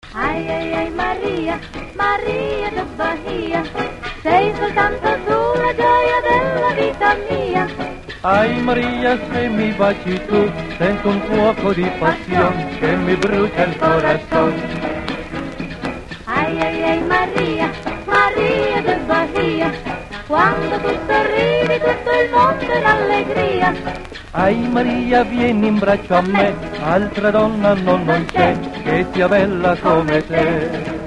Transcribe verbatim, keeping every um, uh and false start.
Ai ai ai Maria, Maria da Bahia, sei soltanto tu la gioia della vita mia. Ai Maria, se mi baci tu, sento un fuoco di passione che mi brucia il corazon. Ai ai ai Maria, Maria da Bahia, quando tu sorridi tutto il mondo è in allegria. Ai Maria, vieni in braccio a me, altra donna non, non c'è che sia bella come te.